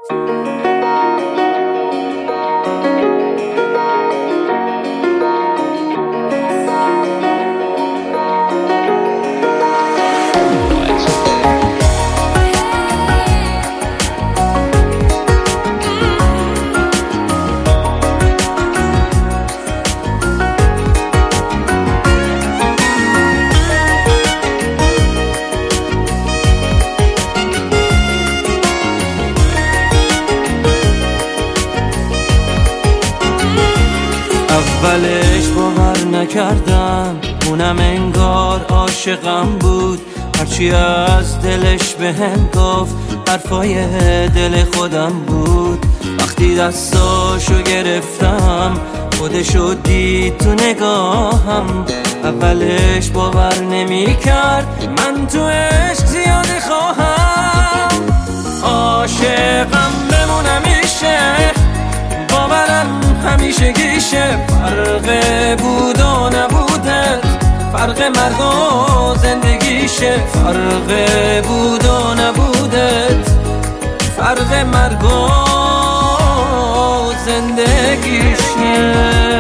اولش باور نکردم، اونم انگار عاشقم بود. هرچی از دلش بهم گفت حرفای دل خودم بود. وقتی دستاشو گرفتم خودشو دید تو نگاهم. اولش باور نمیکرد من تو عشق زیاده خواهم. عاشقم بمونم میشه، باورم همیشه گیشه. فرق بود و نبودت، فرق مرگ و زندگیشه. فرق بود و نبودت، فرق مرگ و زندگیشه.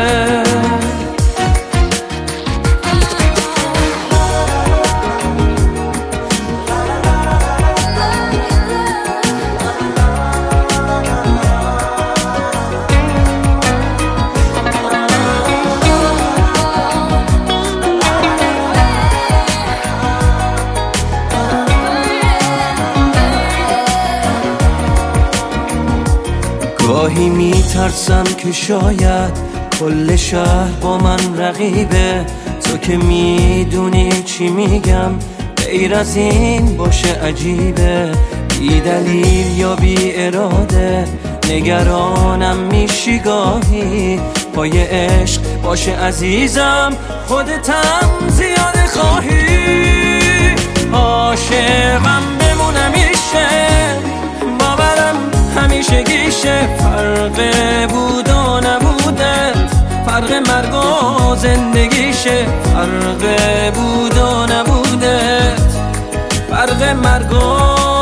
گاهی میترسم که شاید کل شهر با من رقیبه. تو که میدونی چی میگم، غیر از این باشه عجیبه. بی دلیل یا بی اراده نگرانم میشی گاهی. پای عشق باشه عزیزم، خودتم زیاده خواهی. عاشقم بمونم میشه، باورم همیشه گیشه. فرق بود و نبودت، فرق مرگ و زندگیشه. فرق بود و نبودت، فرق مرگ و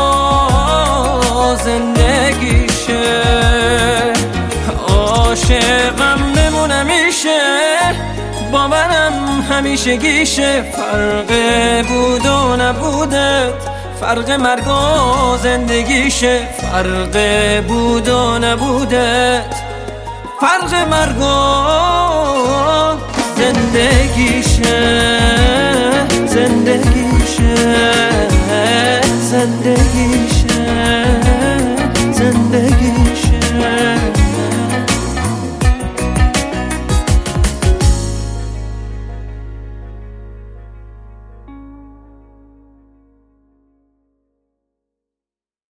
زندگیشه. عاشقم بمونم میشه، باورم همیشه گیشه. فرق بود و نبودت، فرق مرگ و زندگیشه. فرق بود و نبودت، فرق مرگ و زندگیشه. زندگیشه، زندگیشه.